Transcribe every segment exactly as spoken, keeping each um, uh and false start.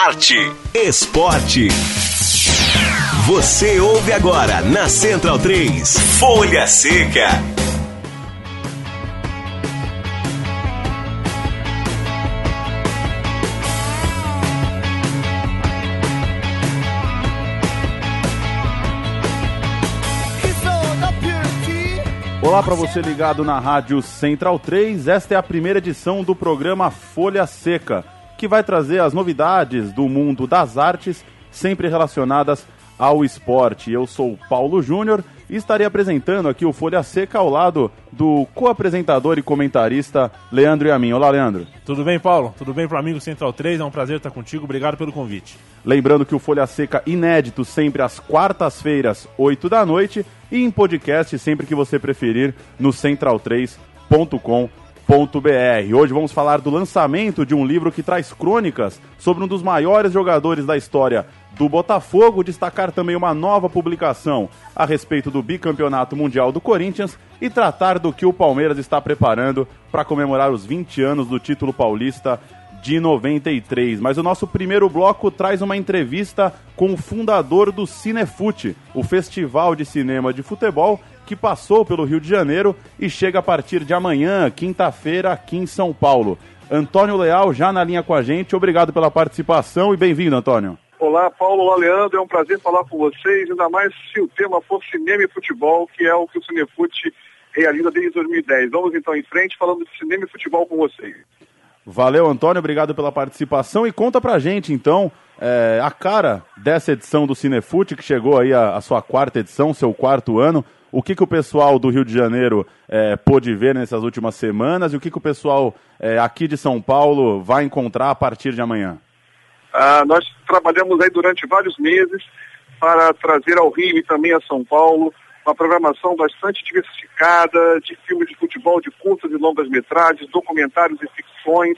arte, esporte. Você ouve agora na Central três, Folha Seca. Olá para você ligado na Rádio Central três, esta é a primeira edição do programa Folha Seca, que vai trazer as novidades do mundo das artes, sempre relacionadas ao esporte. Eu sou o Paulo Júnior e estarei apresentando aqui o Folha Seca ao lado do co-apresentador e comentarista Leandro Yamin. Olá, Leandro. Tudo bem, Paulo? Tudo bem para o amigo Central três? É um prazer estar contigo. Obrigado pelo convite. Lembrando que o Folha Seca inédito sempre às quartas-feiras, oito da noite, e em podcast sempre que você preferir no central três ponto com ponto b r. Hoje vamos falar do lançamento de um livro que traz crônicas sobre um dos maiores jogadores da história do Botafogo, destacar também uma nova publicação a respeito do bicampeonato mundial do Corinthians e tratar do que o Palmeiras está preparando para comemorar os vinte anos do título paulista de noventa e três. Mas o nosso primeiro bloco traz uma entrevista com o fundador do Cinefute, o festival de cinema de futebol que passou pelo Rio de Janeiro e chega a partir de amanhã, quinta-feira, aqui em São Paulo. Antônio Leal já na linha com a gente. Obrigado pela participação e bem-vindo, Antônio. Olá, Paulo. Olá, Leandro. É um prazer falar com vocês, ainda mais se o tema for cinema e futebol, que é o que o Cinefute realiza desde dois mil e dez. Vamos então em frente falando de cinema e futebol com vocês. Valeu, Antônio, obrigado pela participação e conta pra gente, então, é, a cara dessa edição do Cinefute, que chegou aí a, a sua quarta edição, seu quarto ano, o que, que o pessoal do Rio de Janeiro é, pôde ver nessas últimas semanas e o que, que o pessoal é, aqui de São Paulo vai encontrar a partir de amanhã? Ah, nós trabalhamos aí durante vários meses para trazer ao Rio e também a São Paulo uma programação bastante diversificada de filmes de futebol, de curtas e longas metragens, documentários e ficções,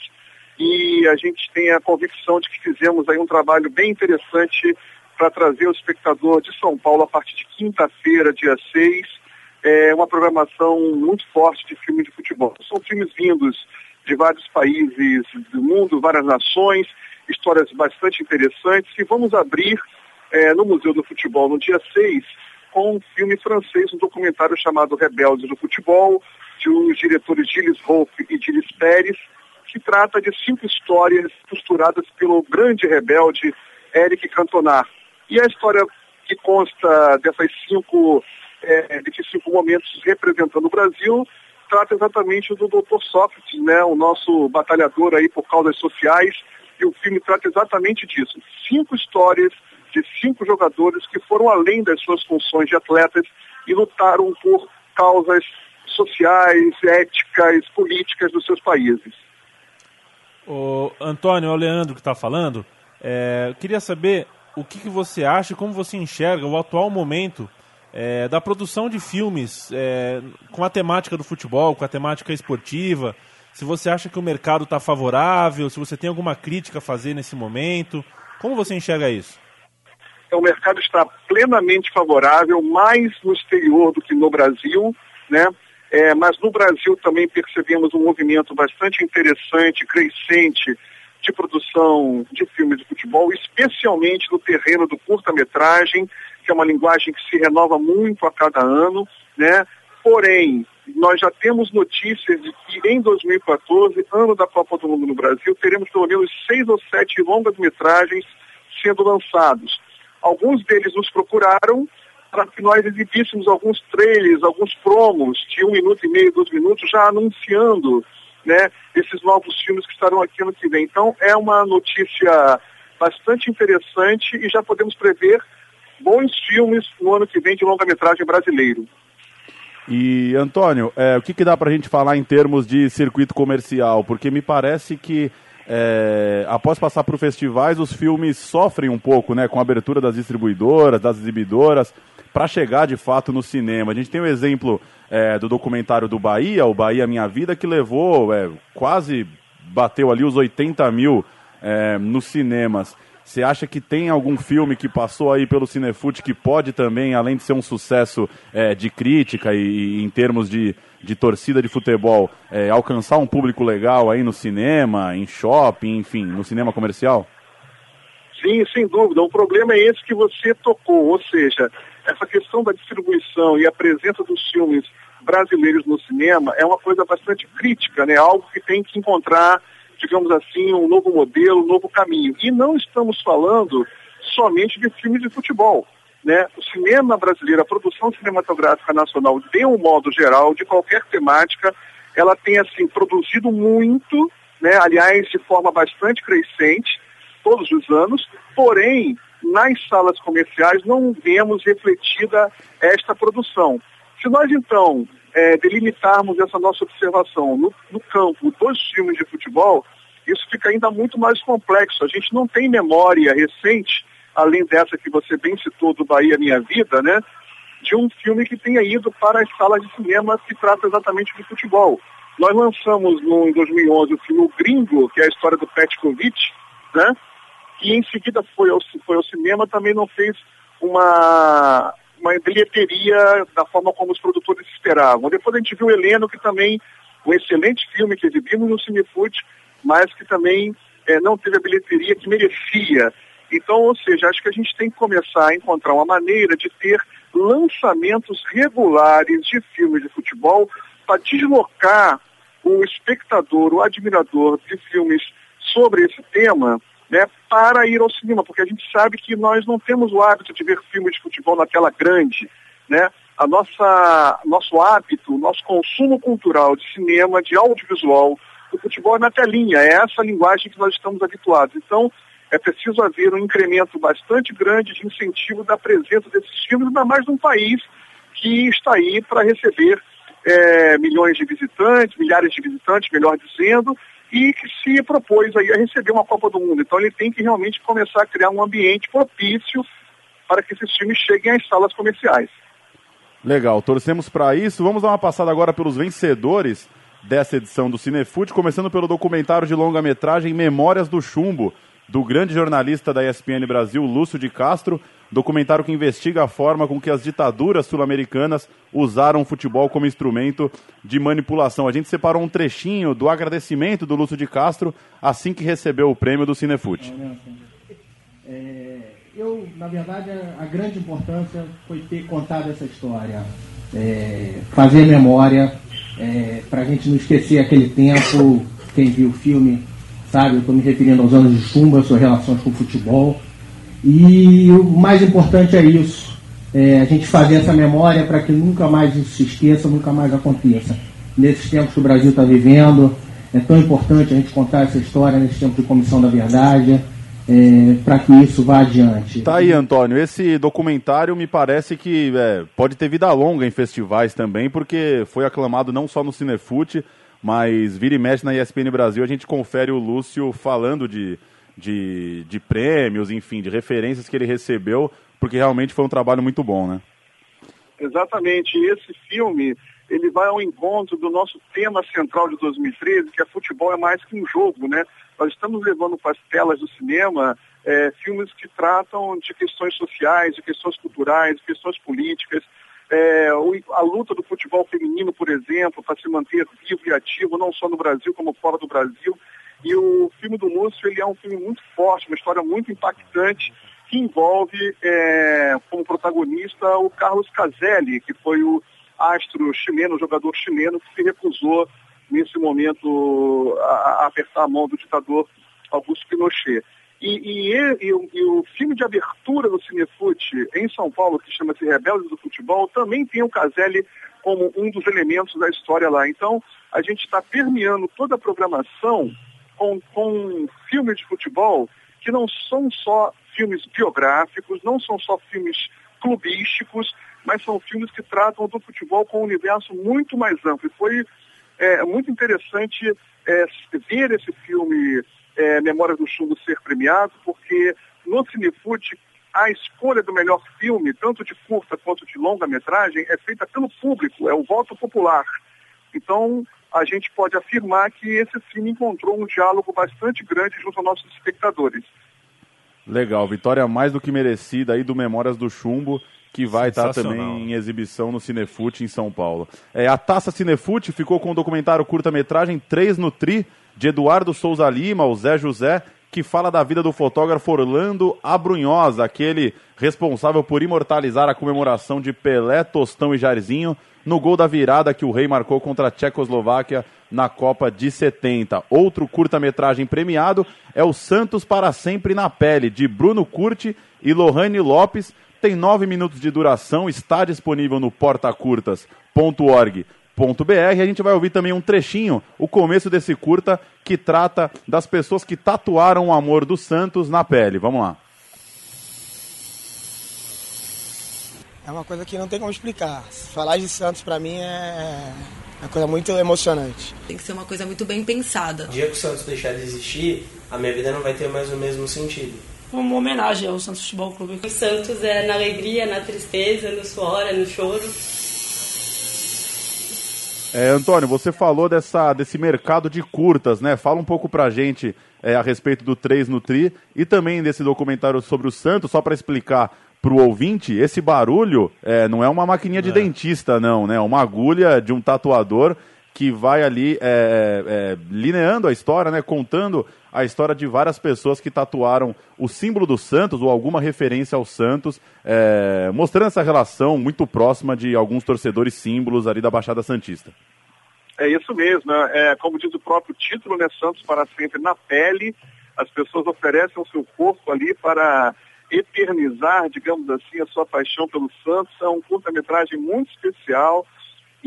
e a gente tem a convicção de que fizemos aí um trabalho bem interessante para trazer o espectador de São Paulo a partir de quinta-feira, dia seis, é uma programação muito forte de filmes de futebol. São filmes vindos de vários países do mundo, várias nações, histórias bastante interessantes, e vamos abrir é, no Museu do Futebol no dia seis, com um filme francês, um documentário chamado Rebeldes do Futebol, de os diretores Gilles Wolfe e Gilles Pérez, que trata de cinco histórias costuradas pelo grande rebelde Éric Cantona. E a história que consta dessas cinco, é, desses cinco momentos representando o Brasil, trata exatamente do doutor Sócrates, né, o nosso batalhador aí por causas sociais, e o filme trata exatamente disso. Cinco histórias de cinco jogadores que foram além das suas funções de atletas e lutaram por causas sociais, éticas, políticas dos seus países. O Antônio, é o Leandro que está falando. É, eu queria saber o que, que você acha, como você enxerga o atual momento é, da produção de filmes é, com a temática do futebol, com a temática esportiva. Se você acha que o mercado está favorável, se você tem alguma crítica a fazer nesse momento. Como você enxerga isso? O mercado está plenamente favorável, mais no exterior do que no Brasil, né? É, mas no Brasil também percebemos um movimento bastante interessante, crescente, de produção de filmes de futebol, especialmente no terreno do curta-metragem, que é uma linguagem que se renova muito a cada ano, né? Porém, nós já temos notícias de que em dois mil e quatorze, ano da Copa do Mundo no Brasil, teremos pelo menos seis ou sete longas-metragens sendo lançados. Alguns deles nos procuraram para que nós exibíssemos alguns trailers, alguns promos de um minuto e meio, dois minutos, já anunciando, né, esses novos filmes que estarão aqui ano que vem. Então é uma notícia bastante interessante e já podemos prever bons filmes no ano que vem de longa-metragem brasileiro. E, Antônio, é, o que, que dá para a gente falar em termos de circuito comercial? Porque me parece que É, após passar por festivais, os filmes sofrem um pouco, né, com a abertura das distribuidoras, das exibidoras, para chegar de fato no cinema. A gente tem o exemplo é, do documentário do Bahia, o Bahia Minha Vida, que levou, é, quase bateu ali os oitenta mil é, nos cinemas. Você acha que tem algum filme que passou aí pelo Cinefute que pode também, além de ser um sucesso é, de crítica e, e em termos de, de torcida de futebol, é, alcançar um público legal aí no cinema, em shopping, enfim, no cinema comercial? Sim, sem dúvida. O problema é esse que você tocou, ou seja, essa questão da distribuição e a presença dos filmes brasileiros no cinema é uma coisa bastante crítica, né? Algo que tem que encontrar, digamos assim, um novo modelo, um novo caminho. E não estamos falando somente de filmes de futebol, né? O cinema brasileiro, a produção cinematográfica nacional, de um modo geral, de qualquer temática, ela tem, assim, produzido muito, né? Aliás, de forma bastante crescente, todos os anos, porém, nas salas comerciais não vemos refletida esta produção. Se nós, então, é, delimitarmos essa nossa observação no, no campo dos filmes de futebol, isso fica ainda muito mais complexo. A gente não tem memória recente, além dessa que você bem citou do Bahia Minha Vida, né, de um filme que tenha ido para as salas de cinema que trata exatamente de futebol. Nós lançamos no, em dois mil e onze o filme O Gringo, que é a história do Petkovic, né, e em seguida foi ao, foi ao cinema, também não fez uma... uma bilheteria da forma como os produtores esperavam. Depois a gente viu Heleno, que também, um excelente filme que exibimos no Cinefute, mas que também é, não teve a bilheteria que merecia. Então, ou seja, acho que a gente tem que começar a encontrar uma maneira de ter lançamentos regulares de filmes de futebol para deslocar o espectador, o admirador de filmes sobre esse tema, né, para ir ao cinema, porque a gente sabe que nós não temos o hábito de ver filmes de futebol na tela grande, né? A nossa, nosso hábito, nosso consumo cultural de cinema, de audiovisual, do futebol é na telinha, é essa linguagem que nós estamos habituados. Então, é preciso haver um incremento bastante grande de incentivo da presença desses filmes, ainda mais num país que está aí para receber é, milhões de visitantes, milhares de visitantes, melhor dizendo, e que se propôs aí a receber uma Copa do Mundo. Então ele tem que realmente começar a criar um ambiente propício para que esses filmes cheguem às salas comerciais. Legal, torcemos para isso. Vamos dar uma passada agora pelos vencedores dessa edição do Cinefute, começando pelo documentário de longa-metragem Memórias do Chumbo, do grande jornalista da E S P N Brasil, Lúcio de Castro, documentário que investiga a forma com que as ditaduras sul-americanas usaram o futebol como instrumento de manipulação. A gente separou um trechinho do agradecimento do Lúcio de Castro assim que recebeu o prêmio do Cinefute. É, eu, na verdade, a grande importância foi ter contado essa história, é, fazer memória, é, para a gente não esquecer aquele tempo. Quem viu o filme sabe, eu estou me referindo aos anos de chumbo, às suas relações com o futebol. E o mais importante é isso, é a gente fazer essa memória para que nunca mais isso se esqueça, nunca mais aconteça. Nesses tempos que o Brasil está vivendo, é tão importante a gente contar essa história nesse tempo de Comissão da Verdade, é, para que isso vá adiante. Tá aí, Antônio, esse documentário me parece que é, pode ter vida longa em festivais também, porque foi aclamado não só no Cinefute, mas vira e mexe na E S P N Brasil, a gente confere o Lúcio falando de... De, de prêmios, enfim, de referências que ele recebeu, porque realmente foi um trabalho muito bom, né? Exatamente. Esse filme, ele vai ao encontro do nosso tema central de dois mil e treze, que é futebol é mais que um jogo, né? Nós estamos levando para as telas do cinema é, filmes que tratam de questões sociais, de questões culturais, de questões políticas. É, a luta do futebol feminino, por exemplo, para se manter vivo e ativo, não só no Brasil, como fora do Brasil. E o filme do Lúcio, ele é um filme muito forte, uma história muito impactante, que envolve é, como protagonista o Carlos Caselli, que foi o astro chileno, o jogador chileno, que se recusou nesse momento a, a apertar a mão do ditador Augusto Pinochet. E, e, e, e, o, e o filme de abertura do Cinefute em São Paulo, que chama-se Rebeldes do Futebol, também tem o Caselli como um dos elementos da história lá. Então, a gente está permeando toda a programação Com, com filmes de futebol que não são só filmes biográficos, não são só filmes clubísticos, mas são filmes que tratam do futebol com um universo muito mais amplo. E foi é, muito interessante é, ver esse filme é, Memórias do Chumbo ser premiado, porque no Cinefute a escolha do melhor filme, tanto de curta quanto de longa-metragem, é feita pelo público, é o voto popular. Então, a gente pode afirmar que esse filme encontrou um diálogo bastante grande junto aos nossos espectadores. Legal, vitória mais do que merecida aí do Memórias do Chumbo, que vai estar também em exibição no Cinefute em São Paulo. É, a Taça Cinefute ficou com o documentário curta-metragem três no Tri, de Eduardo Souza Lima, o Zé José, que fala da vida do fotógrafo Orlando Abrunhosa, aquele responsável por imortalizar a comemoração de Pelé, Tostão e Jairzinho no gol da virada que o Rei marcou contra a Tchecoslováquia na Copa de setenta. Outro curta-metragem premiado é o Santos para Sempre na Pele, de Bruno Curti e Lohane Lopes. Tem nove minutos de duração, está disponível no porta curtas ponto org ponto b r. A gente vai ouvir também um trechinho, o começo desse curta, que trata das pessoas que tatuaram o amor do Santos na pele. Vamos lá. É uma coisa que não tem como explicar. Falar de Santos pra mim é uma coisa muito emocionante. Tem que ser uma coisa muito bem pensada. O dia que o Santos deixar de existir, a minha vida não vai ter mais o mesmo sentido. Uma homenagem ao Santos Futebol Clube. O Santos é na alegria, na tristeza, no suor, é no choro. É, Antônio, você falou dessa, desse mercado de curtas, né? Fala um pouco pra gente é, a respeito do três no Tri e também desse documentário sobre o Santos, só para explicar pro ouvinte, esse barulho é, não é uma maquininha de é. dentista, não, né? É uma agulha de um tatuador que vai ali é, é, lineando a história, né? Contando a história de várias pessoas que tatuaram o símbolo do Santos ou alguma referência ao Santos, é, mostrando essa relação muito próxima de alguns torcedores símbolos ali da Baixada Santista. É isso mesmo, é, como diz o próprio título, né? Santos para Sempre na Pele. As pessoas oferecem o seu corpo ali para eternizar, digamos assim, a sua paixão pelo Santos. É um curta-metragem muito especial e,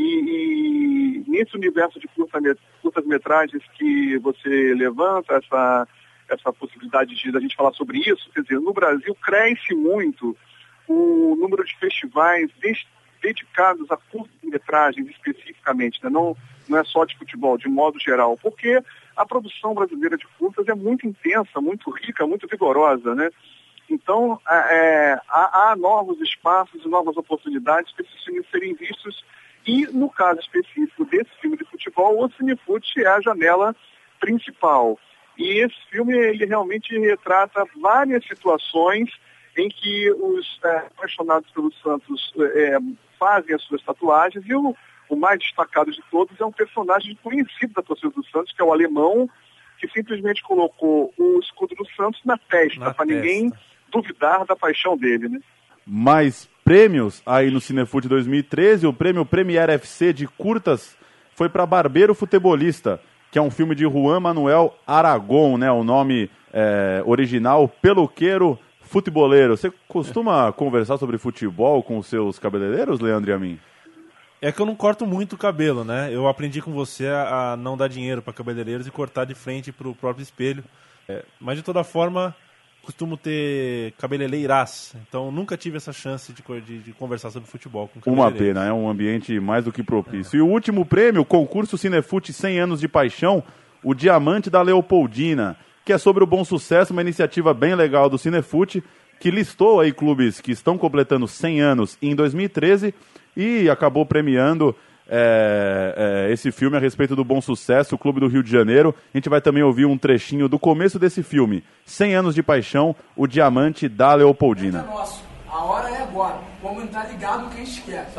e nesse universo de curtas-metragens que você levanta, essa, essa possibilidade de a gente falar sobre isso, quer dizer, no Brasil cresce muito o número de festivais dedicados a curtas-metragens especificamente, né? não, não é só de futebol, de modo geral, porque a produção brasileira de curtas é muito intensa, muito rica, muito vigorosa, né? Então, é, há, há novos espaços e novas oportunidades para esses filmes serem vistos e, no caso específico desse filme de futebol, o Cinefute é a janela principal. E esse filme, ele realmente retrata várias situações em que os é, apaixonados pelo Santos é, fazem as suas tatuagens e o, o mais destacado de todos é um personagem conhecido da torcida do Santos, que é o alemão, que simplesmente colocou o escudo do Santos na testa, para ninguém duvidar da paixão dele, né? Mais prêmios aí no Cinefute dois mil e treze, o prêmio Premiere F C de curtas foi para Barbeiro Futebolista, que é um filme de Juan Manuel Aragón, né? O nome é, original, Peluqueiro Futeboleiro. Você costuma conversar sobre futebol com os seus cabeleireiros, Leandro e a mim? É que eu não corto muito o cabelo, né? Eu aprendi com você a, a não dar dinheiro para cabeleireiros e cortar de frente para o próprio espelho. É, mas de toda forma, costumo ter cabeleireiras, então nunca tive essa chance de, de, de conversar sobre futebol com cabeleireiros. Uma pena, é um ambiente mais do que propício. É. E o último prêmio, o concurso Cinefute cem anos de paixão, o Diamante da Leopoldina, que é sobre o Bom Sucesso, uma iniciativa bem legal do Cinefute, que listou aí clubes que estão completando cem anos em dois mil e treze e acabou premiando é, é, esse filme a respeito do Bom Sucesso, o Clube do Rio de Janeiro. A gente vai também ouvir um trechinho do começo desse filme, cem anos de paixão, o Diamante da Leopoldina. É nosso. A hora é agora. Vamos entrar ligado no que a gente quer. É isso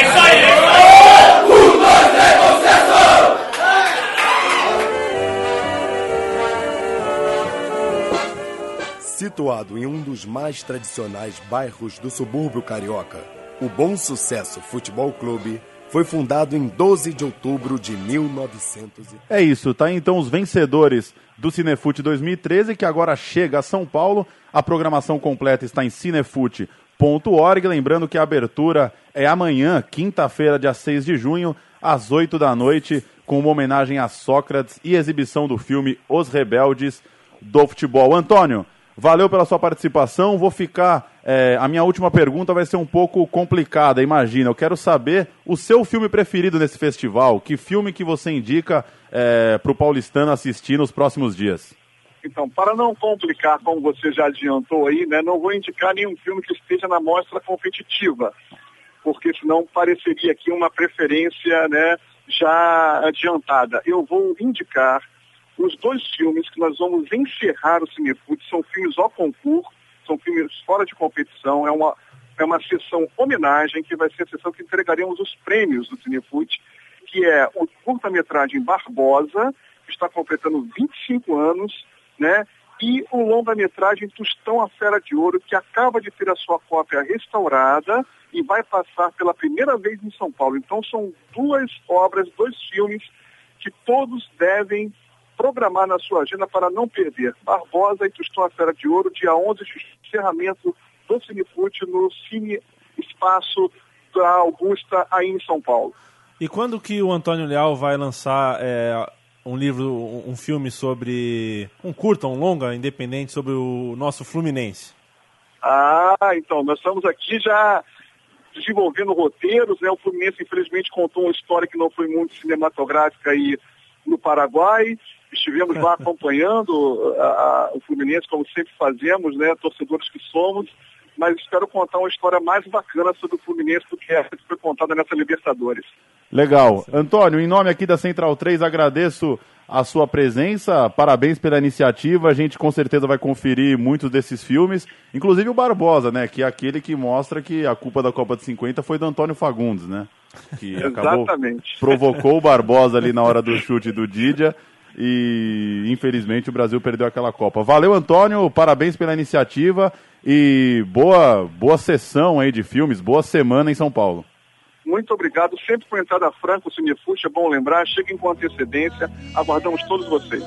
aí! Um, dois, três, Bom Sucesso! Situado em um dos mais tradicionais bairros do subúrbio carioca, o Bom Sucesso Futebol Clube foi fundado em doze de outubro de mil e novecentos. É isso, tá? Então os vencedores do Cinefute dois mil e treze, que agora chega a São Paulo. A programação completa está em cinefute ponto org. Lembrando que a abertura é amanhã, quinta-feira, dia seis de junho, às oito da noite, com uma homenagem a Sócrates e exibição do filme Os Rebeldes do Futebol. Antônio, valeu pela sua participação. Vou ficar... É, a minha última pergunta vai ser um pouco complicada, imagina. Eu quero saber o seu filme preferido nesse festival. Que filme que você indica é, para o paulistano assistir nos próximos dias? Então, para não complicar, como você já adiantou aí, né, não vou indicar nenhum filme que esteja na mostra competitiva, porque senão pareceria aqui uma preferência, né, já adiantada. Eu vou indicar os dois filmes que nós vamos encerrar o Cinefute. São filmes ao concurso, são filmes fora de competição, é uma, é uma sessão homenagem, que vai ser a sessão que entregaremos os prêmios do Cinefute, que é o curta-metragem Barbosa, que está completando vinte e cinco anos, né? e o longa-metragem Tostão, a Fera de Ouro, que acaba de ter a sua cópia restaurada e vai passar pela primeira vez em São Paulo. Então são duas obras, dois filmes que todos devem programar na sua agenda para não perder. Barbosa e Tostão, a Fera de Ouro, dia onze, encerramento do Cinefute no Cine Espaço da Augusta, aí em São Paulo. E quando que o Antônio Leal vai lançar é, um livro, um filme sobre, um curta, um longa, independente, sobre o nosso Fluminense? Ah, então, nós estamos aqui já desenvolvendo roteiros, né? O Fluminense, infelizmente, contou uma história que não foi muito cinematográfica aí no Paraguai. Estivemos lá acompanhando a, a, o Fluminense, como sempre fazemos, né? Torcedores que somos, mas espero contar uma história mais bacana sobre o Fluminense do que essa que foi contada nessa Libertadores. Legal. Antônio, em nome aqui da Central três, agradeço a sua presença, parabéns pela iniciativa, a gente com certeza vai conferir muitos desses filmes, inclusive o Barbosa, né, que é aquele que mostra que a culpa da Copa de cinquenta foi do Antônio Fagundes, né, que acabou, provocou o Barbosa ali na hora do chute do Didia e infelizmente o Brasil perdeu aquela Copa. Valeu, Antônio, parabéns pela iniciativa e boa, boa sessão aí de filmes, boa semana em São Paulo. Muito obrigado, sempre com entrada franca, o Cinefute, é bom lembrar, cheguem com antecedência, aguardamos todos vocês.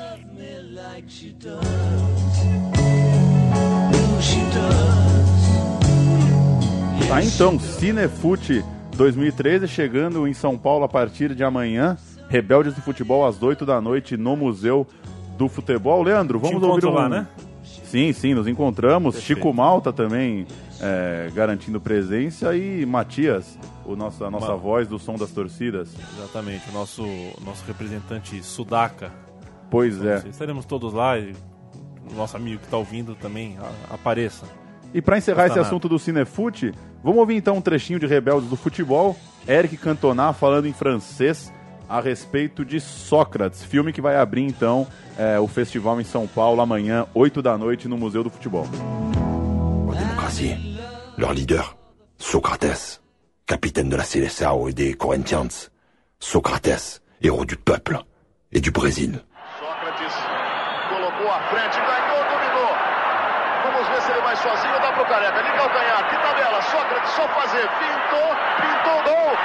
Tá, então, Cinefute dois mil e treze chegando em São Paulo a partir de amanhã, Rebeldes do Futebol às oito da noite no Museu do Futebol. Leandro, vamos ouvir um... lá, né? Sim, sim, nos encontramos. Perfeito. Chico Malta também é, garantindo presença e Matias, o nosso, a nossa Mano. voz do som das torcidas. Exatamente, o nosso, nosso representante Sudaca. Pois então, é. Estaremos todos lá e o nosso amigo que está ouvindo também a, apareça. E para encerrar esse nada. assunto do Cinefute, vamos ouvir então um trechinho de Rebeldes do Futebol. Eric Cantona falando em francês a respeito de Sócrates, filme que vai abrir então é, o festival em São Paulo amanhã, oito da noite, no Museu do Futebol. En démocratie, leur leader, Socrates, capitaine de la Seleção et des Corinthians. Socrates, héros du peuple et du Brésil. Sócrates colocou à frente, ganhou, dominou. Vamos ver se ele vai sozinho, dá pro Careca, de calcanhar, que tabela, Sócrates só fazer, pintou, pintou, gol.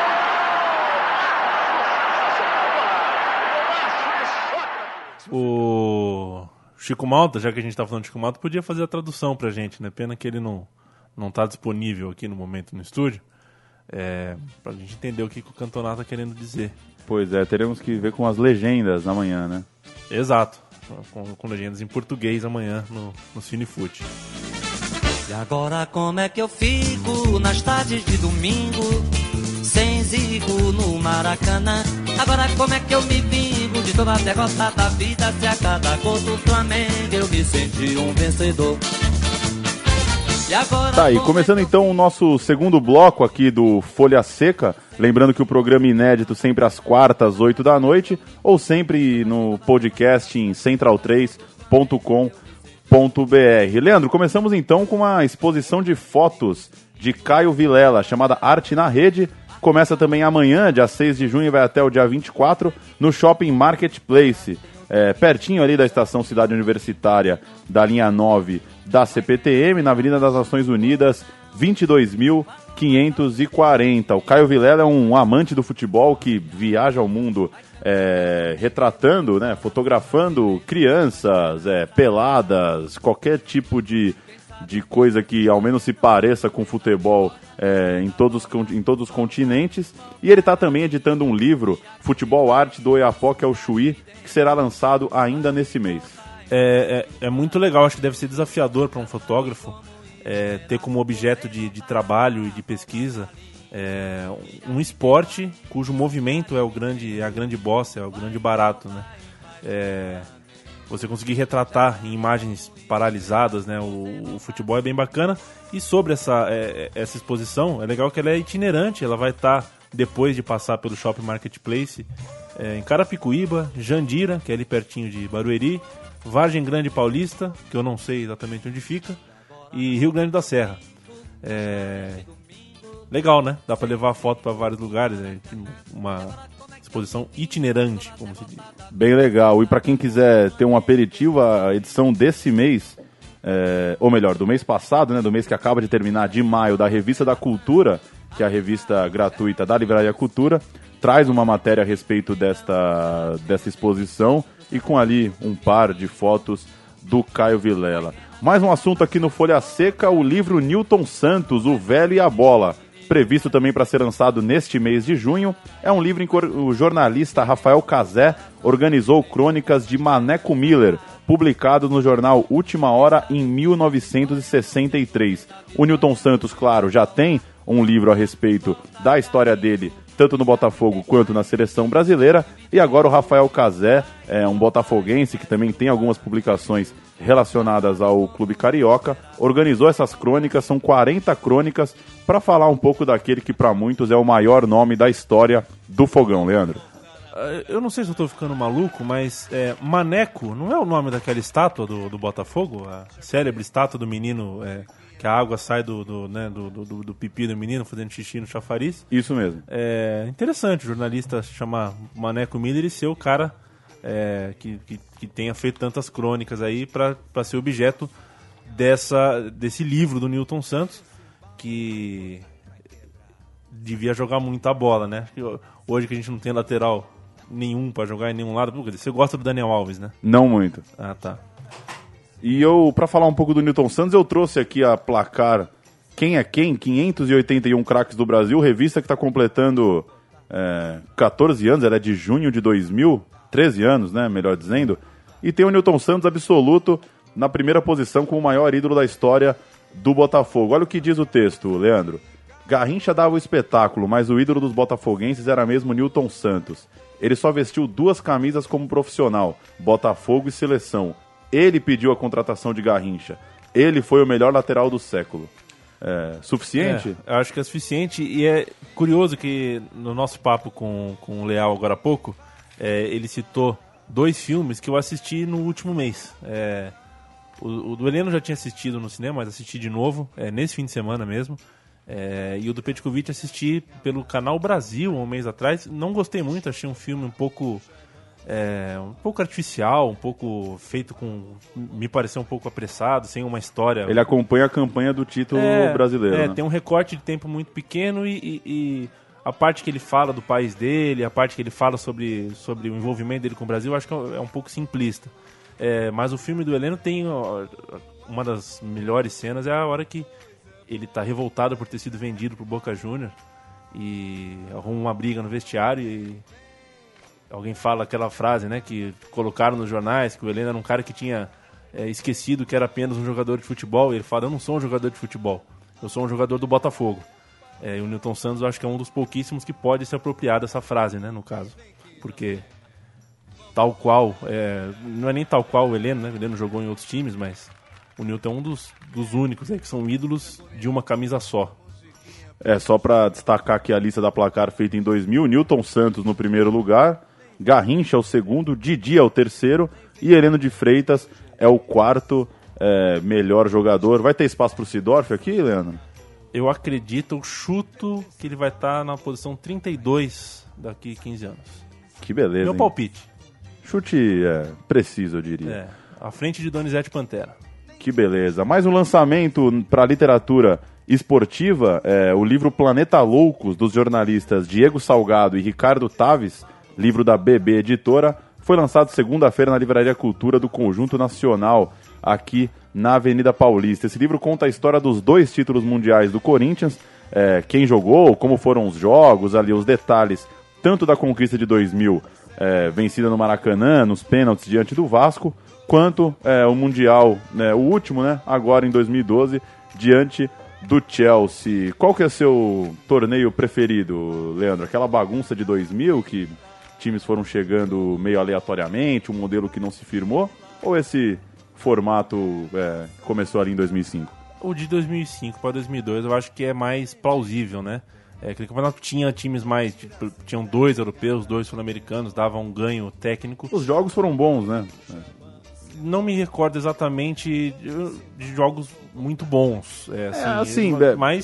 O Chico Malta, já que a gente tá falando de Chico Malta, podia fazer a tradução pra gente, né? Pena que ele não, não tá disponível aqui no momento no estúdio, é, pra gente entender o que, que o Cantona tá querendo dizer. Pois é, teremos que ver com as legendas amanhã, né? Exato, com, com legendas em português amanhã no, no Cinefute. E agora como é que eu fico nas tardes de domingo, sem zigo no Maracanã? Agora como é que eu me vingo de toda a derrota da vida, se a cada gol do Flamengo eu me senti um vencedor? E agora, tá aí, começando então o nosso segundo bloco aqui do Folha Seca, lembrando que o programa inédito sempre às quartas, oito da noite, ou sempre no podcast em central três ponto com ponto b r. Leandro, começamos então com uma exposição de fotos de Caio Vilela, chamada Arte na Rede. Começa também amanhã, dia seis de junho, e vai até o dia vinte e quatro, no Shopping Marketplace, é, pertinho ali da Estação Cidade Universitária, da linha nove da C P T M, na Avenida das Nações Unidas, vinte e dois mil quinhentos e quarenta. O Caio Vilela é um amante do futebol que viaja ao mundo é, retratando, né, fotografando crianças, é, peladas, qualquer tipo de, de coisa que ao menos se pareça com futebol é, em, todos, em todos os continentes. E ele está também editando um livro, Futebol Arte do Oiapoque ao Chuí, que será lançado ainda nesse mês. É, é, é muito legal, acho que deve ser desafiador para um fotógrafo é, ter como objeto de, de trabalho e de pesquisa é, um esporte cujo movimento é, o grande, é a grande bossa, é o grande barato, né? É, você conseguir retratar em imagens paralisadas, né, o, o futebol é bem bacana. E sobre essa, é, essa exposição, é legal que ela é itinerante, ela vai estar, tá, depois de passar pelo Shopping Marketplace, é, em Carapicuíba, Jandira, que é ali pertinho de Barueri, Vargem Grande Paulista, que eu não sei exatamente onde fica, e Rio Grande da Serra. É... Legal, né? Dá pra levar a foto pra vários lugares. Né? Uma exposição itinerante, como se diz. Bem legal. E para quem quiser ter um aperitivo, a edição desse mês, é, ou melhor, do mês passado, né, do mês que acaba de terminar, de maio, da Revista da Cultura, que é a revista gratuita da Livraria Cultura, traz uma matéria a respeito desta, dessa exposição e com ali um par de fotos do Caio Vilela. Mais um assunto aqui no Folha Seca, o livro Newton Santos, O Velho e a Bola, previsto também para ser lançado neste mês de junho. É um livro em que o jornalista Rafael Cazé organizou crônicas de Maneco Miller, publicado no jornal Última Hora em mil novecentos e sessenta e três. O Newton Santos, claro, já tem um livro a respeito da história dele, tanto no Botafogo quanto na seleção brasileira, e agora o Rafael Cazé, é um botafoguense que também tem algumas publicações relacionadas ao Clube Carioca, organizou essas crônicas, são quarenta crônicas, para falar um pouco daquele que para muitos é o maior nome da história do Fogão, Leandro. Eu não sei se eu tô ficando maluco, mas é, Maneco não é o nome daquela estátua do, do Botafogo? A célebre estátua do menino, é, que a água sai do, do, né, do, do, do pipi do menino fazendo xixi no chafariz? Isso mesmo. É interessante o jornalista chamar Maneco Miller e ser o cara é, que, que, que tenha feito tantas crônicas aí para ser objeto dessa, desse livro do Newton Santos, que devia jogar muita bola, né? Hoje que a gente não tem lateral nenhum pra jogar em nenhum lado. Você gosta do Daniel Alves, né? Não muito. Ah, tá. E eu, pra falar um pouco do Newton Santos, eu trouxe aqui a placar Quem é Quem? quinhentos e oitenta e um craques do Brasil, revista que tá completando é, catorze anos, ela é de junho de dois mil, treze anos, né? Melhor dizendo. E tem o Newton Santos absoluto na primeira posição como o maior ídolo da história do Botafogo. Olha o que diz o texto, Leandro. Garrincha dava o espetáculo, mas o ídolo dos botafoguenses era mesmo Newton Santos. Ele só vestiu duas camisas como profissional, Botafogo e Seleção. Ele pediu a contratação de Garrincha. Ele foi o melhor lateral do século. É, suficiente? É, eu acho que é suficiente, e é curioso que no nosso papo com, com o Leal agora há pouco, é, ele citou dois filmes que eu assisti no último mês. É, o, o do Heleno eu já tinha assistido no cinema, mas assisti de novo, é, nesse fim de semana mesmo. É, e o do Petkovic assisti pelo Canal Brasil um mês atrás. Não gostei muito, achei um filme um pouco é, um pouco artificial, um pouco feito com, me pareceu um pouco apressado, sem uma história. Ele acompanha a campanha do título é, brasileiro, é, né? Tem um recorte de tempo muito pequeno e, e, e a parte que ele fala do país dele, a parte que ele fala sobre, sobre o envolvimento dele com o Brasil, eu acho que é um pouco simplista. É, mas o filme do Heleno tem ó, uma das melhores cenas, é a hora que ele tá revoltado por ter sido vendido pro Boca Juniors e arruma uma briga no vestiário e alguém fala aquela frase, né, que colocaram nos jornais, que o Heleno era um cara que tinha é, esquecido que era apenas um jogador de futebol, e ele fala, eu não sou um jogador de futebol, eu sou um jogador do Botafogo. É, e o Newton Santos eu acho que é um dos pouquíssimos que pode se apropriar dessa frase, né, no caso, porque tal qual, é, não é nem tal qual o Heleno, né, o Heleno jogou em outros times, mas o Newton é um dos, dos únicos aí que são ídolos de uma camisa só. É, só para destacar aqui a lista da placar feita em dois mil, Newton Santos no primeiro lugar, Garrincha é o segundo, Didi é o terceiro e Heleno de Freitas é o quarto é, melhor jogador. Vai ter espaço pro Sidorf aqui, Leandro? Eu acredito, eu chuto que ele vai estar na posição trinta e dois daqui a quinze anos. Que beleza, Meu hein? palpite. Chute é, preciso, eu diria. É, à frente de Donizete Pantera. Que beleza. Mais um lançamento para literatura esportiva, é, o livro Planeta Loucos, dos jornalistas Diego Salgado e Ricardo Taves, livro da B B Editora, foi lançado segunda-feira na Livraria Cultura do Conjunto Nacional, aqui na Avenida Paulista. Esse livro conta a história dos dois títulos mundiais do Corinthians, é, quem jogou, como foram os jogos, ali os detalhes, tanto da conquista de dois mil, é, vencida no Maracanã, nos pênaltis diante do Vasco, quanto é, o Mundial, né, o último, né, agora em dois mil e doze, diante do Chelsea. Qual que é seu torneio preferido, Leandro? Aquela bagunça de dois mil, que times foram chegando meio aleatoriamente, um modelo que não se firmou? Ou esse formato é, começou ali em dois mil e cinco? O de dois mil e cinco para dois mil e dois eu acho que é mais plausível, né? É, aquele campeonato tinha times mais... Tipo, tinham dois europeus, dois sul-americanos, dava um ganho técnico. Os jogos foram bons, né? É. Não me recordo exatamente de, de jogos muito bons. É, assim, é, assim mas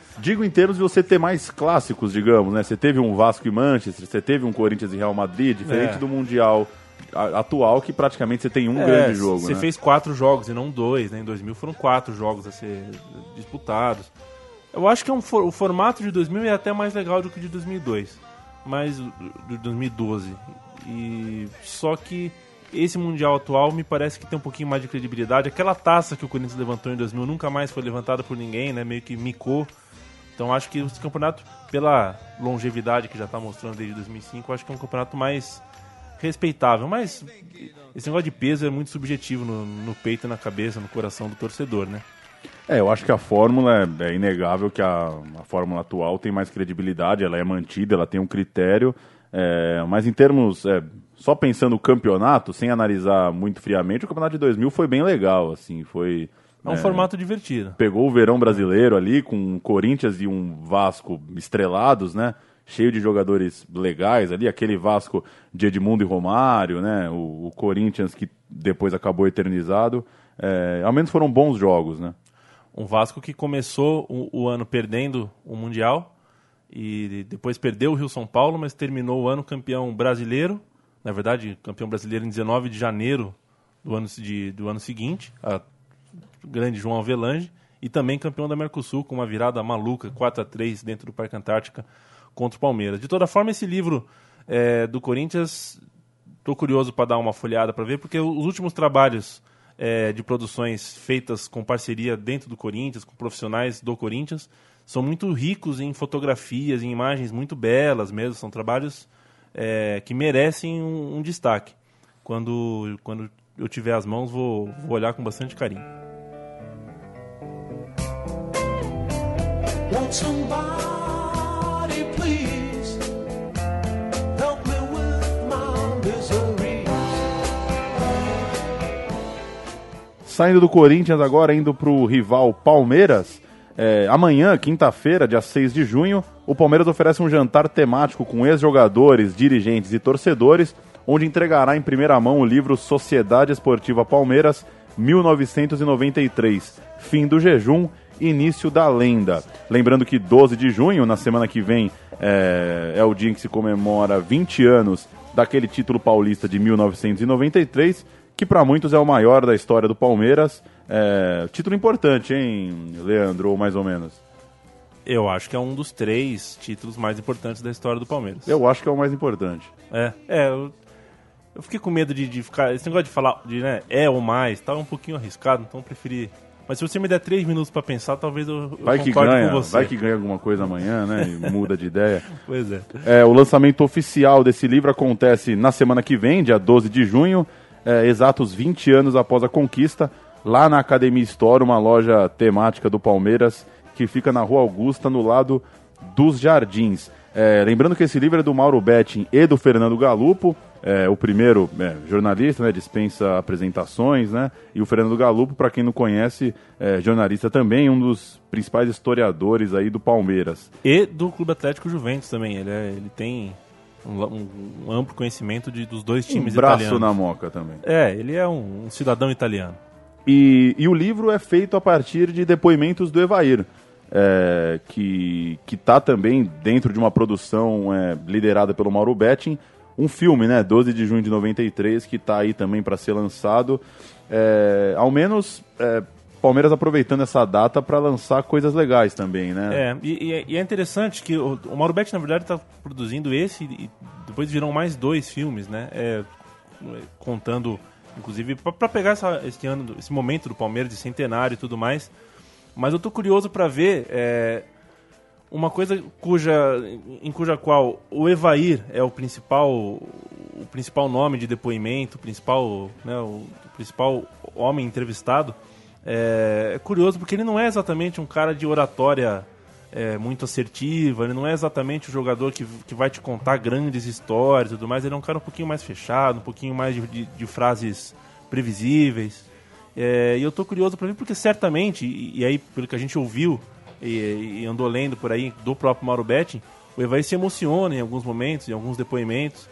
Digo em termos de você ter mais clássicos, digamos, né? Você teve um Vasco e Manchester, você teve um Corinthians e Real Madrid, diferente É. do Mundial atual, que praticamente você tem um É, grande jogo, Você né? fez quatro jogos e não dois, né? Em dois mil foram quatro jogos a ser disputados. Eu acho que é um for, o formato de dois mil é até mais legal do que o de dois mil e dois, mas de dois mil e doze. E só que esse Mundial atual me parece que tem um pouquinho mais de credibilidade. Aquela taça que o Corinthians levantou em dois mil nunca mais foi levantada por ninguém, né? Meio que micou. Então acho que esse campeonato, pela longevidade que já está mostrando desde dois mil e cinco, acho que é um campeonato mais respeitável. Mas esse negócio de peso é muito subjetivo no, no peito, na cabeça, no coração do torcedor, né? É, eu acho que a fórmula é, é inegável que a, a fórmula atual tem mais credibilidade, ela é mantida, ela tem um critério, é, mas em termos, é, só pensando no campeonato, sem analisar muito friamente, o campeonato de dois mil foi bem legal, assim, foi... É um é, formato divertido. Pegou o verão brasileiro ali, com um Corinthians e um Vasco estrelados, né? Cheio de jogadores legais ali, aquele Vasco de Edmundo e Romário, né? O, o Corinthians que depois acabou eternizado. É, ao menos foram bons jogos, né? Um Vasco que começou o, o ano perdendo o Mundial e depois perdeu o Rio-São Paulo, mas terminou o ano campeão brasileiro. Na verdade, campeão brasileiro em dezenove de janeiro do ano, de, do ano seguinte, a grande João Avelange, e também campeão da Mercosul com uma virada maluca, quatro a três dentro do Parque Antártica contra o Palmeiras. De toda forma, esse livro é, do Corinthians, estou curioso para dar uma folhada para ver, porque os últimos trabalhos é, de produções feitas com parceria dentro do Corinthians, com profissionais do Corinthians, são muito ricos em fotografias, em imagens muito belas mesmo, são trabalhos é, que merecem um, um destaque. Quando, quando eu tiver as mãos, vou, vou olhar com bastante carinho. Want somebody, please, help me with my misery. Saindo do Corinthians agora, indo pro rival Palmeiras, é, amanhã, quinta-feira, dia seis de junho, o Palmeiras oferece um jantar temático com ex-jogadores, dirigentes e torcedores, onde entregará em primeira mão o livro Sociedade Esportiva Palmeiras, mil novecentos e noventa e três, Fim do Jejum, Início da Lenda. Lembrando que doze de junho, na semana que vem, é, é o dia em que se comemora vinte anos daquele título paulista de mil novecentos e noventa e três, que para muitos é o maior da história do Palmeiras. É, título importante, hein, Leandro, ou mais ou menos? Eu acho que é um dos três títulos mais importantes da história do Palmeiras. Eu acho que é o mais importante. É, é eu, eu fiquei com medo de, de ficar... Esse negócio de falar de, né, é ou mais, tá um pouquinho arriscado, então eu preferi... Mas se você me der três minutos para pensar, talvez eu, eu vai que concorde ganha, com você. Vai que ganha alguma coisa amanhã, né? E muda de ideia. Pois é. é. O lançamento oficial desse livro acontece na semana que vem, dia doze de junho, é, exatos vinte anos após a conquista, lá na Academia Store, uma loja temática do Palmeiras, que fica na Rua Augusta, no lado dos Jardins. É, lembrando que esse livro é do Mauro Betting e do Fernando Galupo, é, o primeiro é, jornalista, né, dispensa apresentações, né, e o Fernando Galupo, para quem não conhece, é jornalista também, um dos principais historiadores aí do Palmeiras. E do Clube Atlético Juventus também, ele, é, ele tem um, um, um amplo conhecimento de, dos dois times um braço italianos. na moca também. É, ele é um, um cidadão italiano. E, e o livro é feito a partir de depoimentos do Evair, é, que está também dentro de uma produção é, liderada pelo Mauro Betting, um filme, né, doze de junho de noventa e três, que está aí também para ser lançado. É, ao menos, é, Palmeiras aproveitando essa data para lançar coisas legais também, né? É, e, e é interessante que o, o Mauro Betting, na verdade, está produzindo esse e depois virão mais dois filmes, né? É, contando, inclusive, para pegar essa, esse, ano, esse momento do Palmeiras de centenário e tudo mais. Mas eu tô curioso para ver é, uma coisa cuja, em cuja qual o Evair é o principal, o principal nome de depoimento, o principal, né, o principal homem entrevistado. É, é curioso porque ele não é exatamente um cara de oratória é, muito assertiva, ele não é exatamente o jogador que, que vai te contar grandes histórias e tudo mais, ele é um cara um pouquinho mais fechado, um pouquinho mais de, de, de frases previsíveis. É, e eu tô curioso para ver porque certamente, e, e aí pelo que a gente ouviu e, e andou lendo por aí do próprio Mauro Betting, o Evair se emociona em alguns momentos, em alguns depoimentos,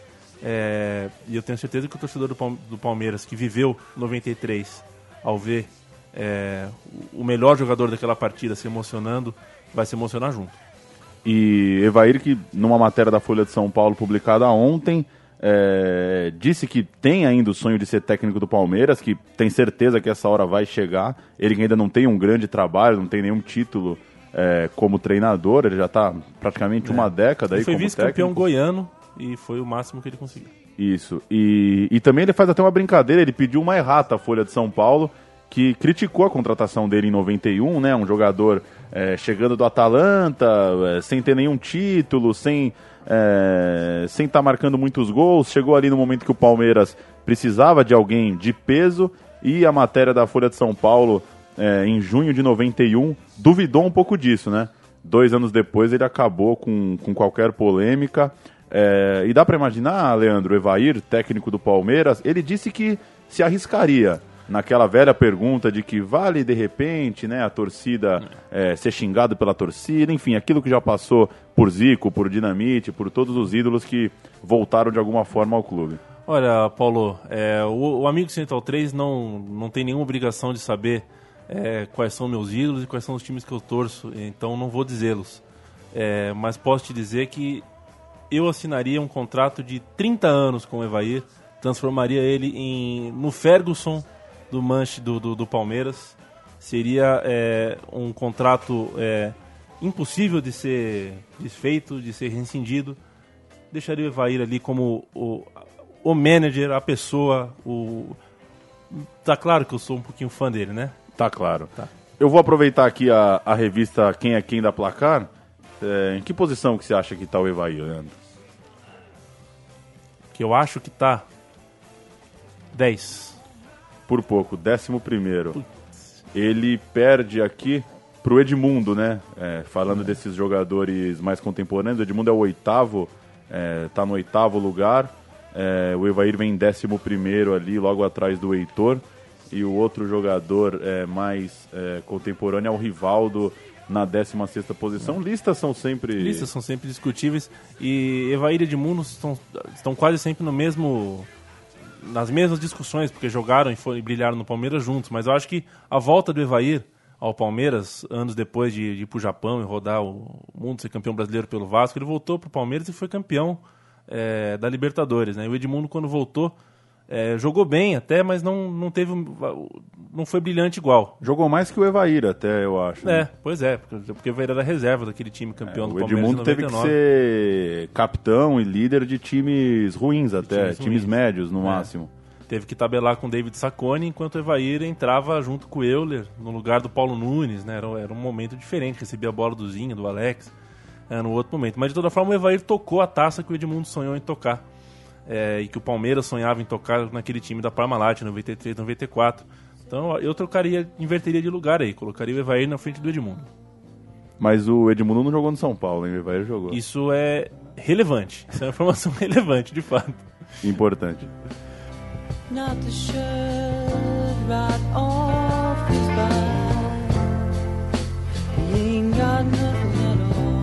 é, e eu tenho certeza que o torcedor do, Palme- do Palmeiras que viveu noventa e três ao ver é, o melhor jogador daquela partida se emocionando, vai se emocionar junto. E Evair, que numa matéria da Folha de São Paulo publicada ontem, é, disse que tem ainda o sonho de ser técnico do Palmeiras, que tem certeza que essa hora vai chegar. Ele que ainda não tem um grande trabalho, não tem nenhum título é, como treinador, ele já está praticamente é. uma década aí ele foi como vice-campeão goiano e foi o máximo que ele conseguiu. Isso, e, e também ele faz até uma brincadeira, ele pediu uma errata à Folha de São Paulo, que criticou a contratação dele em noventa e um, né, um jogador é, chegando do Atalanta, é, sem ter nenhum título, sem é, sem estar marcando muitos gols, chegou ali no momento que o Palmeiras precisava de alguém de peso, e a matéria da Folha de São Paulo, é, em junho de noventa e um, duvidou um pouco disso, né? Dois anos depois ele acabou com, com qualquer polêmica, é, e dá para imaginar, Leandro, Evair, técnico do Palmeiras, ele disse que se arriscaria naquela velha pergunta de que vale de repente, né, a torcida é, ser xingado pela torcida, enfim, aquilo que já passou por Zico, por Dinamite, por todos os ídolos que voltaram de alguma forma ao clube. Olha, Paulo, é, o, o amigo Central três não, não tem nenhuma obrigação de saber é, quais são meus ídolos e quais são os times que eu torço, então não vou dizê-los. É, mas posso te dizer que eu assinaria um contrato de trinta anos com o Evair, transformaria ele em, no Ferguson do Manche do, do, do Palmeiras. Seria é, um contrato é, impossível de ser desfeito, de ser rescindido. Deixaria o Evair ali como o, o manager, a pessoa, o... Tá claro que eu sou um pouquinho fã dele, né? Tá claro. Tá. Eu vou aproveitar aqui a, a revista Quem é Quem da Placar. É, em que posição que você acha que tá o Evair, Leandro? Que eu acho que tá dez. Por pouco, décimo primeiro. Ele perde aqui pro Edmundo, né? É, falando desses jogadores mais contemporâneos, o Edmundo é o oitavo, é, tá no oitavo lugar. É, o Evair vem em décimo primeiro ali, logo atrás do Heitor. E o outro jogador é, mais é, contemporâneo é o Rivaldo, na décima sexta posição. Listas são sempre... Listas são sempre discutíveis. E Evair e Edmundo estão, estão quase sempre no mesmo... nas mesmas discussões, porque jogaram e, foram, e brilharam no Palmeiras juntos, mas eu acho que a volta do Evair ao Palmeiras, anos depois de, de ir para o Japão e rodar o mundo, ser campeão brasileiro pelo Vasco, ele voltou para o Palmeiras e foi campeão é, da Libertadores, né? E o Edmundo, quando voltou, é, jogou bem até, mas não, não teve, não foi brilhante igual. Jogou mais que o Evair até, eu acho. É, né? Pois é, porque, porque o Evair era reserva daquele time campeão é, do Palmeiras. O Edmundo teve que ser capitão e líder de times ruins até, times, times ruins. médios no é. máximo. Teve que tabelar com o David Sacconi, enquanto o Evair entrava junto com o Euler, no lugar do Paulo Nunes, né? Era, era um momento diferente, recebia a bola do Zinho, do Alex, era no outro momento. Mas de toda forma o Evair tocou a taça que o Edmundo sonhou em tocar. É, e que o Palmeiras sonhava em tocar naquele time da Parmalat, noventa e três, noventa e quatro. Então eu trocaria, inverteria de lugar aí, colocaria o Evair na frente do Edmundo. Mas o Edmundo não jogou no São Paulo, hein? O Evair jogou. Isso é relevante, isso é uma informação relevante, de fato. Importante. Not the shirt right off his back. He ain't got nothing at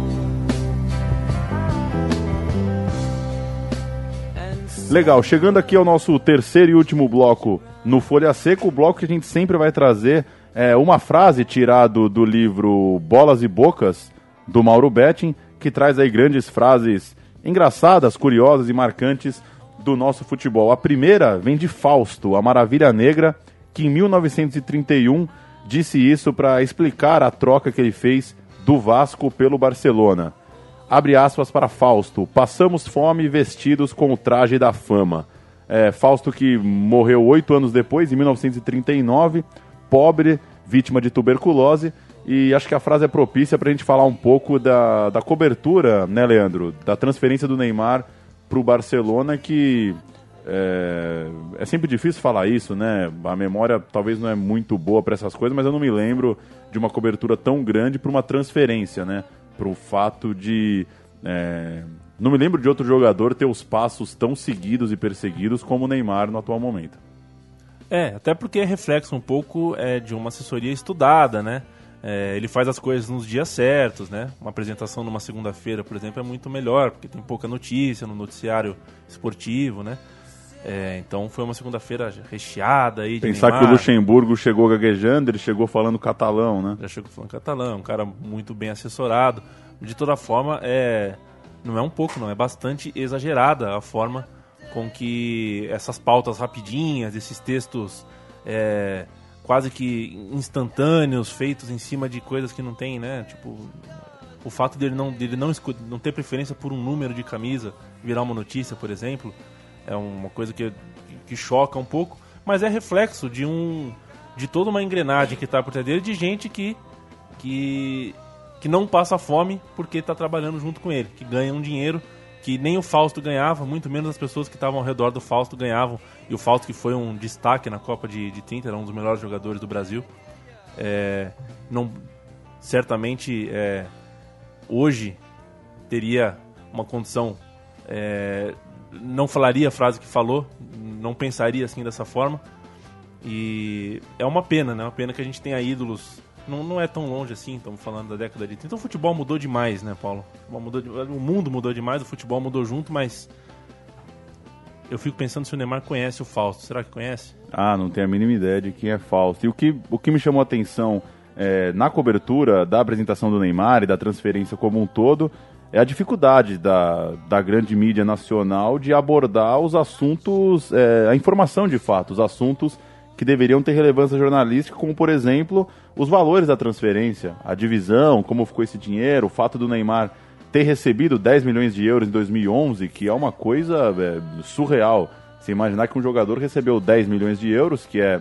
all. Legal, chegando aqui ao nosso terceiro e último bloco no Folha Seca, o bloco que a gente sempre vai trazer é uma frase tirada do livro Bolas e Bocas, do Mauro Betting, que traz aí grandes frases engraçadas, curiosas e marcantes do nosso futebol. A primeira vem de Fausto, a Maravilha Negra, que em mil novecentos e trinta e um disse isso para explicar a troca que ele fez do Vasco pelo Barcelona. Abre aspas para Fausto: passamos fome vestidos com o traje da fama. É, Fausto, que morreu oito anos depois, em mil novecentos e trinta e nove, pobre, vítima de tuberculose, e acho que a frase é propícia para a gente falar um pouco da, da cobertura, né, Leandro, da transferência do Neymar para o Barcelona, que é, é sempre difícil falar isso, né? A memória talvez não é muito boa para essas coisas, mas eu não me lembro de uma cobertura tão grande para uma transferência, né? Para o fato de... É, não me lembro de outro jogador ter os passos tão seguidos e perseguidos como o Neymar no atual momento. É, até porque é reflexo um pouco é, de uma assessoria estudada, né? É, ele faz as coisas nos dias certos, né? Uma apresentação numa segunda-feira, por exemplo, é muito melhor, porque tem pouca notícia no noticiário esportivo, né? É, então foi uma segunda-feira recheada aí de Pensar Neymar. que o Luxemburgo chegou gaguejando, ele chegou falando catalão, né? Já chegou falando catalão, um cara muito bem assessorado. De toda forma, é, não é um pouco, não, é bastante exagerada a forma com que essas pautas rapidinhas, esses textos é, quase que instantâneos, feitos em cima de coisas que não tem, né? Tipo, o fato dele não, dele não, não ter preferência por um número de camisa virar uma notícia, por exemplo, é uma coisa que, que choca um pouco, mas é reflexo de, um, de toda uma engrenagem que está por trás dele, de gente que, que, que não passa fome porque está trabalhando junto com ele, que ganha um dinheiro que nem o Fausto ganhava, muito menos as pessoas que estavam ao redor do Fausto ganhavam. E o Fausto, que foi um destaque na Copa de, de trinta, era um dos melhores jogadores do Brasil. É, não, certamente, é, hoje, teria uma condição... É, não falaria a frase que falou, não pensaria assim dessa forma. E é uma pena, né? Uma pena que a gente tenha ídolos. Não, não é tão longe assim, estamos falando da década de trinta. Então o futebol mudou demais, né, Paulo? O, futebol mudou de... o mundo mudou demais, o futebol mudou junto, mas eu fico pensando se o Neymar conhece o Fausto. Será que conhece? Ah, não tenho a mínima ideia de quem é Fausto. E o que, o que me chamou a atenção é, na cobertura da apresentação do Neymar e da transferência como um todo é a dificuldade da, da grande mídia nacional de abordar os assuntos, é, a informação de fato, os assuntos que deveriam ter relevância jornalística, como, por exemplo, os valores da transferência, a divisão, como ficou esse dinheiro, o fato do Neymar ter recebido dez milhões de euros em dois mil e onze, que é uma coisa é, surreal. Você imaginar que um jogador recebeu dez milhões de euros, que é,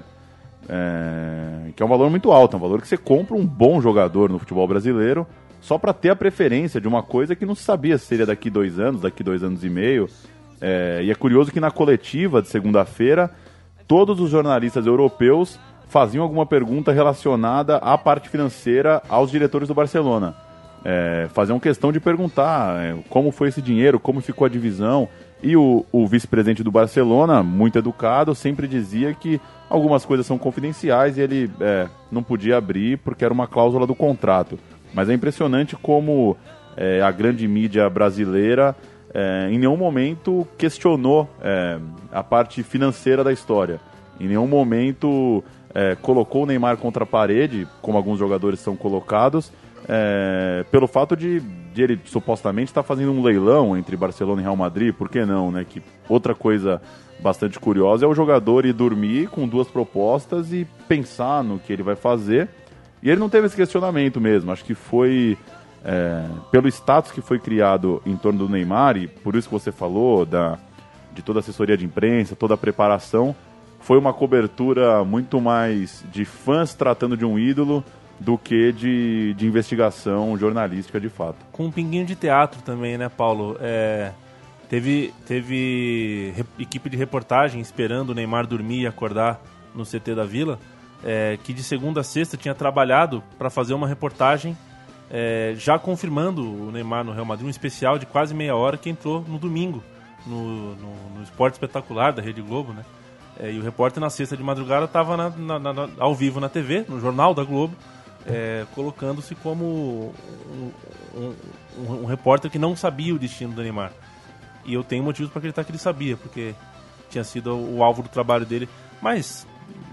é, que é um valor muito alto, é um valor que você compra um bom jogador no futebol brasileiro, só para ter a preferência de uma coisa que não se sabia se seria daqui dois anos, daqui dois anos e meio. É, e é curioso que na coletiva de segunda-feira, todos os jornalistas europeus faziam alguma pergunta relacionada à parte financeira aos diretores do Barcelona. É, faziam questão de perguntar é, como foi esse dinheiro, como ficou a divisão. E o, o vice-presidente do Barcelona, muito educado, sempre dizia que algumas coisas são confidenciais e ele é, não podia abrir porque era uma cláusula do contrato. Mas é impressionante como é, a grande mídia brasileira é, em nenhum momento questionou é, a parte financeira da história. Em nenhum momento é, colocou o Neymar contra a parede, como alguns jogadores são colocados, é, pelo fato de, de ele supostamente estar fazendo um leilão entre Barcelona e Real Madrid. Por que não, né? Que outra coisa bastante curiosa é o jogador ir dormir com duas propostas e pensar no que ele vai fazer. E ele não teve esse questionamento mesmo. Acho que foi é, pelo status que foi criado em torno do Neymar, e por isso que você falou da, de toda a assessoria de imprensa, toda a preparação, foi uma cobertura muito mais de fãs tratando de um ídolo do que de, de investigação jornalística de fato. Com um pinguinho de teatro também, né, Paulo? É, teve teve re, equipe de reportagem esperando o Neymar dormir e acordar no C T da Vila, É, que de segunda a sexta tinha trabalhado para fazer uma reportagem é, já confirmando o Neymar no Real Madrid, um especial de quase meia hora que entrou no domingo no, no, no Esporte Espetacular da Rede Globo, né? É, e o repórter na sexta de madrugada estava na, na, na, ao vivo na T V, no Jornal da Globo, é, colocando-se como um, um, um, um repórter que não sabia o destino do Neymar. E eu tenho motivos para acreditar que ele sabia, porque tinha sido o alvo do trabalho dele, mas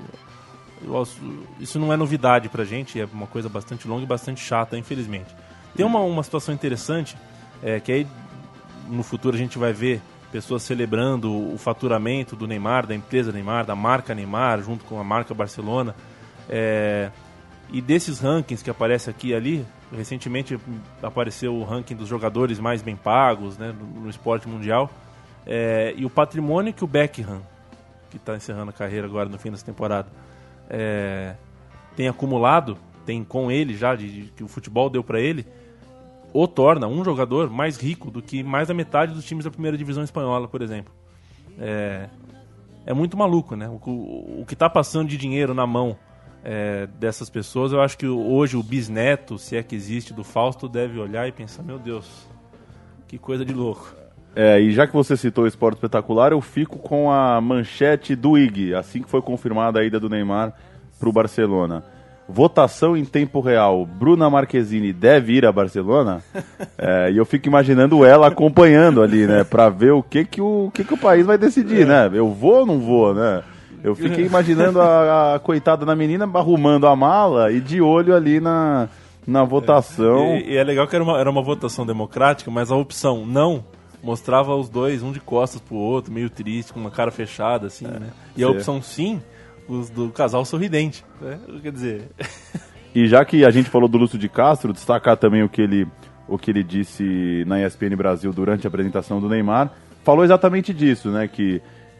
isso não é novidade pra gente, é uma coisa bastante longa e bastante chata, infelizmente. Tem uma, uma situação interessante, é, que aí no futuro a gente vai ver pessoas celebrando o faturamento do Neymar, da empresa Neymar, da marca Neymar, junto com a marca Barcelona. É, e desses rankings que aparecem aqui e ali, recentemente apareceu o ranking dos jogadores mais bem pagos, né, no, no esporte mundial. É, e o patrimônio que o Beckham, que está encerrando a carreira agora no fim dessa temporada, É, tem acumulado, tem com ele já, de, de, que o futebol deu para ele, o torna um jogador mais rico do que mais da metade dos times da primeira divisão espanhola, por exemplo. É, é muito maluco, né? O, o, o que está passando de dinheiro na mão é, dessas pessoas, eu acho que hoje o bisneto, se é que existe, do Fausto, deve olhar e pensar, meu Deus, que coisa de louco. É, e já que você citou o Esporte Espetacular, eu fico com a manchete do I G, assim que foi confirmada a ida do Neymar para o Barcelona. votação em tempo real, Bruna Marquezine deve ir a Barcelona? É, e eu fico imaginando ela acompanhando ali, né? Pra ver o que que o, que que o país vai decidir, né? Eu vou ou não vou, né? Eu fiquei imaginando a, a coitada da menina arrumando a mala e de olho ali na, na votação. E, e é legal que era uma, era uma votação democrática, mas a opção não mostrava os dois, um de costas pro outro, meio triste, com uma cara fechada, assim, é, né? E a opção sim, os do casal sorridente, né? Quer dizer... E já que a gente falou do Lúcio de Castro, destacar também o que ele, o que ele disse na E S P N Brasil durante a apresentação do Neymar, falou exatamente disso, né? Que...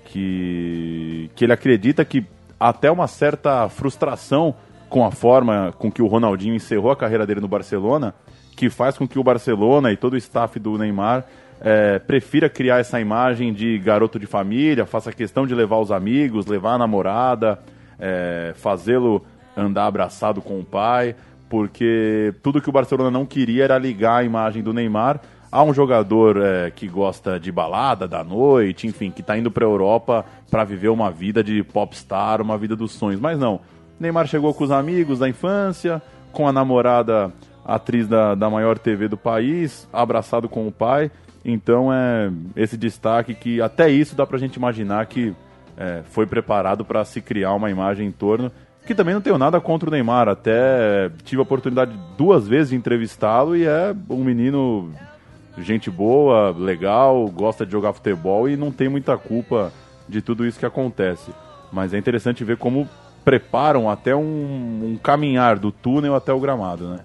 Que, que ele acredita que até uma certa frustração com a forma com que o Ronaldinho encerrou a carreira dele no Barcelona, que faz com que o Barcelona e todo o staff do Neymar é, prefira criar essa imagem de garoto de família, faça questão de levar os amigos, levar a namorada, é, fazê-lo andar abraçado com o pai, porque tudo que o Barcelona não queria era ligar a imagem do Neymar a um jogador é, que gosta de balada, da noite, enfim, que está indo para a Europa para viver uma vida de popstar, uma vida dos sonhos. Mas não, Neymar chegou com os amigos da infância, com a namorada, atriz da, da maior T V do país, abraçado com o pai. Então é esse destaque que até isso dá para a gente imaginar que é, foi preparado para se criar uma imagem em torno, que também não tenho nada contra o Neymar, até tive a oportunidade duas vezes de entrevistá-lo e é um menino... gente boa, legal, gosta de jogar futebol e não tem muita culpa de tudo isso que acontece. Mas é interessante ver como preparam até um, um caminhar do túnel até o gramado, né?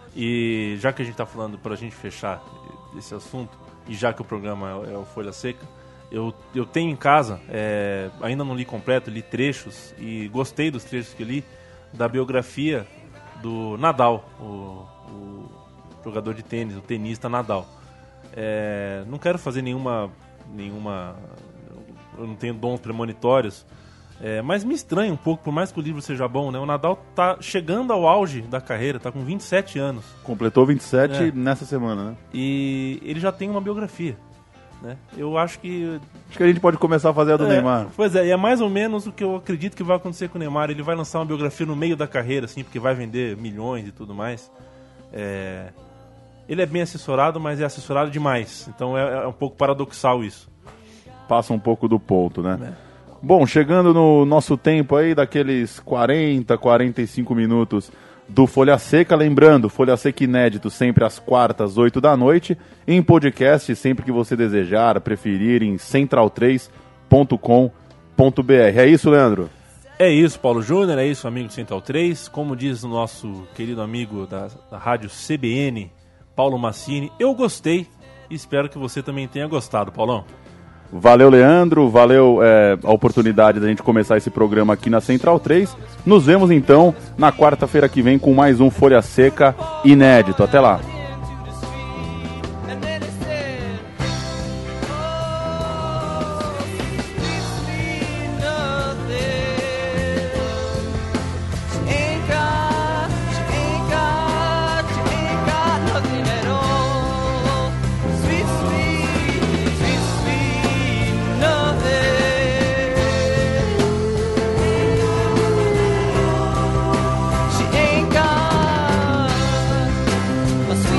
E já que a gente está falando, para a gente fechar esse assunto, e já que o programa é, é o Folha Seca, eu, eu tenho em casa, é, ainda não li completo, li trechos, e gostei dos trechos que li, da biografia do Nadal, o, o jogador de tênis, o tenista Nadal. É, não quero fazer nenhuma, nenhuma... Eu não tenho dons premonitórios, é, mas me estranha um pouco, por mais que o livro seja bom, né? O Nadal tá chegando ao auge da carreira, tá com vinte e sete anos. Completou vinte e sete é. nessa semana, né? E ele já tem uma biografia, né? Eu acho que... Acho que a gente pode começar a fazer a do é, Neymar. Pois é, e é mais ou menos o que eu acredito que vai acontecer com o Neymar. Ele vai lançar uma biografia no meio da carreira, assim, porque vai vender milhões e tudo mais. É... Ele é bem assessorado, mas é assessorado demais. Então é, é um pouco paradoxal isso. Passa um pouco do ponto, né? É. Bom, chegando no nosso tempo aí, daqueles quarenta, quarenta e cinco minutos do Folha Seca. Lembrando, Folha Seca inédito sempre às quartas, oito da noite. Em podcast, sempre que você desejar, preferir, em central três ponto com ponto b r. É isso, Leandro? É isso, Paulo Júnior. É isso, amigo Central três. Como diz o nosso querido amigo da, da rádio C B N... Paulo Massini, eu gostei e espero que você também tenha gostado, Paulão. Valeu, Leandro, valeu é, a oportunidade da gente começar esse programa aqui na Central três. Nos vemos então na quarta-feira que vem com mais um Folha Seca inédito. Até lá. She ain't got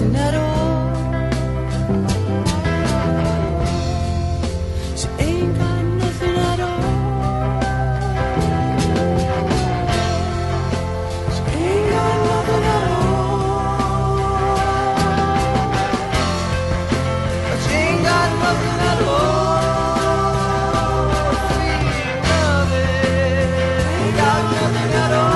nothing at all. She ain't got nothing at all. She ain't got nothing at all. She ain't got nothing at all. Sweet loving, ain't got nothing at all.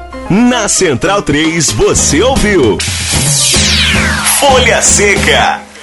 Na Central três você ouviu Folha Seca.